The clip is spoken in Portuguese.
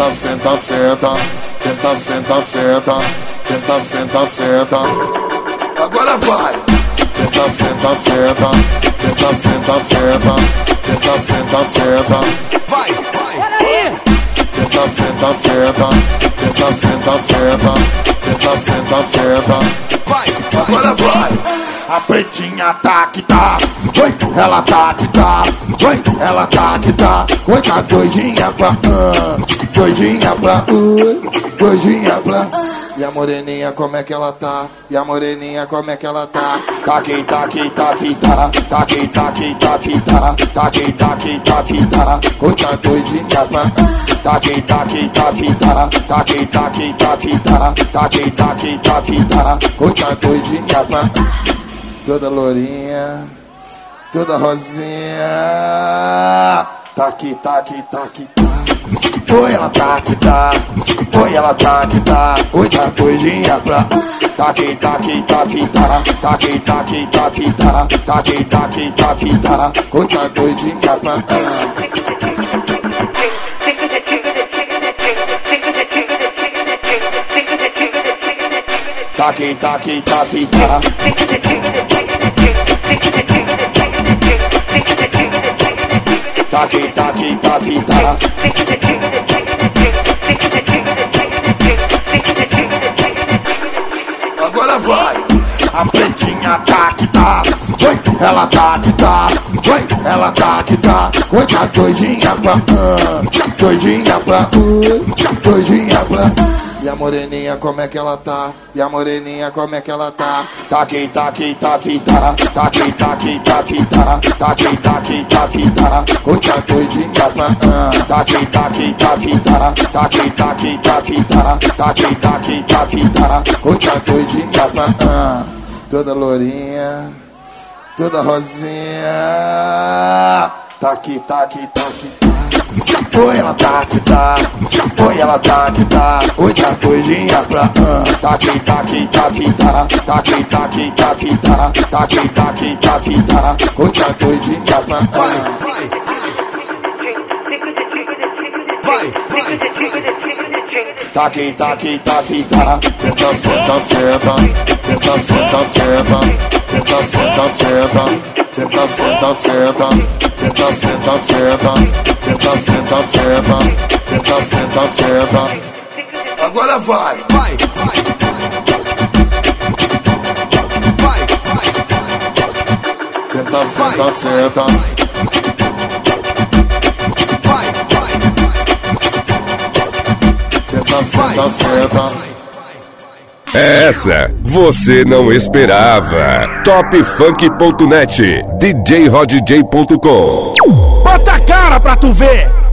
senta, senta. Senta, senta, senta. Senta, senta, senta. Agora vai. Senta, senta, senta. Senta, senta, senta. Senta, senta, senta. Vai, vai. Senta, senta, senta. Senta, senta, senta. Senta, senta, senta. Vai, agora vai. A pretinha tá que tá, oi, ela tá que tá, oi, ela tá que tá, oi, tá doidinha pra, doidinha pra, doidinha pra. E a moreninha como é que ela tá? E a moreninha como é que ela tá? Tá que tá que tá que tá, tá que tá que tá que tá, tá que tá que tá que tá, oi, tá doidinha pra. Tá que tá que tá que tá, tá que tá que tá que tá, tá que tá que tá que tá, oi, tá doidinha pra. Toda lourinha, toda rosinha. Tá aqui, tá aqui, tá aqui, tá. Oi, ela tá aqui, tá. Oi, ela tá aqui, tá. Oi, tá doidinha pra. Tá aqui, tá aqui, tá aqui, tá. Tá aqui, tá aqui, tá aqui, tá. Tá aqui, tá aqui, tá aqui, tá. Oi, tá doidinha pra. Tá aqui, tá aqui, tá aqui, tá. Tá aqui, tá aqui, tá aqui, tá. Agora vai. A pretinha tá que tá, oi, ela tá que tá, oi, ela tá que tá, oi, tá doidinha pra, doidinha pra, doidinha pra. E a moreninha como é que ela tá? E a moreninha como é que ela tá? Tá aqui, tá aqui, tá aqui, tá. Tá aqui, tá aqui, tá aqui, tá. Tá aqui, tá aqui, tá aqui, tá. Oi, tá doidinha pra. Tá aqui, tá aqui, tá aqui, tá. Tá aqui, tá aqui, tá aqui, tá. Tá aqui, tá aqui, tá aqui, tá. Oi, tá doidinha pra. Toda lourinha, toda rosinha. Tá aqui, tá aqui, tá aqui, tá. Oi, ela tá aqui, tá. Oi, ela tá aqui, tá. Oi, tá doidinha pra. Tá aqui, tá aqui, tá aqui, tá. Tá aqui, tá aqui, tá aqui, tá. Tá aqui, tá aqui, tá aqui, tá. Oi, tá doidinha pra. Vai, vai. Vai, vai. Tá aqui, tá aqui, tá aqui, tá. Senta, senta, senta. Senta, senta, senta. Senta, senta, senta. Senta, senta, senta. Senta, senta, senta. Senta, senta, senta. Senta, senta, senta. Agora vai. Vai, vai. Vai, vai. Senta, senta, senta. Vai, vai. Senta, senta, senta. Essa você não esperava. Topfunk.net, djrodj.com. Bota a cara pra tu ver!